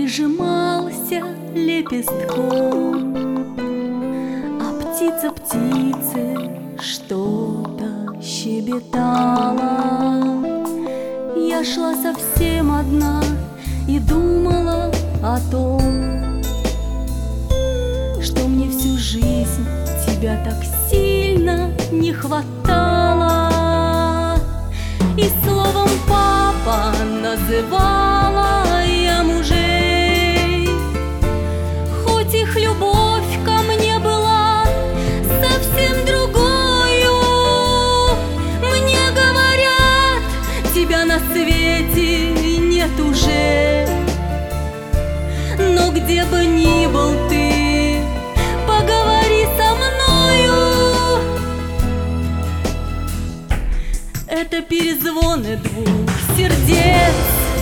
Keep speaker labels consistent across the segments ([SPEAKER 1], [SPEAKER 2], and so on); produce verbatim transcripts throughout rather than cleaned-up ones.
[SPEAKER 1] прижимался лепестком, а птица птице что-то щебетала. Я шла совсем одна и думала о том, что мне всю жизнь тебя так сильно не хватало. И словом папа называла я мужей, хоть их любовь ко мне была совсем другою. Мне говорят, тебя на свете нет уже, но где бы ни был ты, поговори со мною. Это перезвоны двух сердец,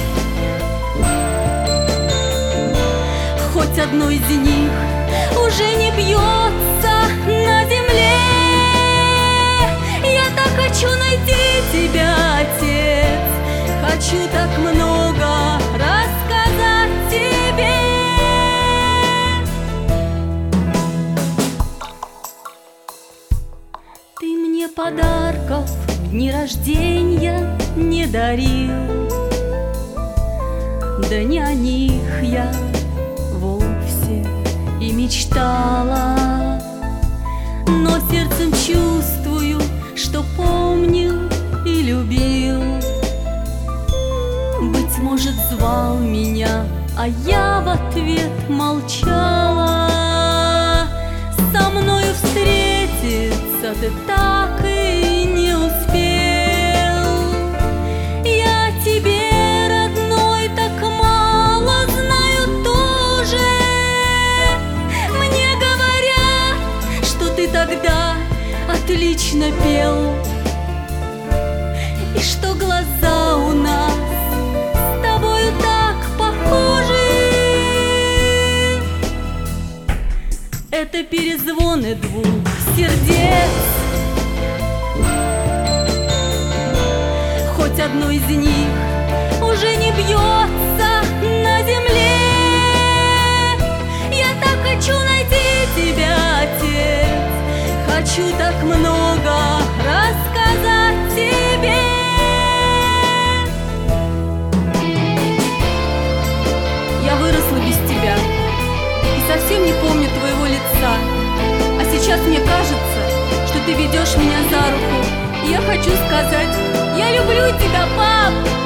[SPEAKER 1] хоть одно из них уже не бьется на земле. Я так хочу найти тебя, отец, хочу так много рассказать тебе. Ты мне подарков в дни рождения не дарил, да не о них я вовсе и мечтала, но сердцем чувствую, что помнил и любил. Быть может, звал меня, а я в ответ молчала. Со мною встретиться ты так и не успел. Я тебе, родной, так мало знаю тоже. Мне говорят, что ты тогда отлично пел, и что глаза у нас с тобою так похожи. Это перезвоны двух сердец, хоть одно из них уже не бьется на земле. Я так хочу найти тебя, отец, хочу так много рассказать тебе. Я выросла без тебя и совсем не помню твоего лица, а сейчас мне кажется, что ты ведешь меня за руку, и я хочу сказать: я люблю тебя, пап!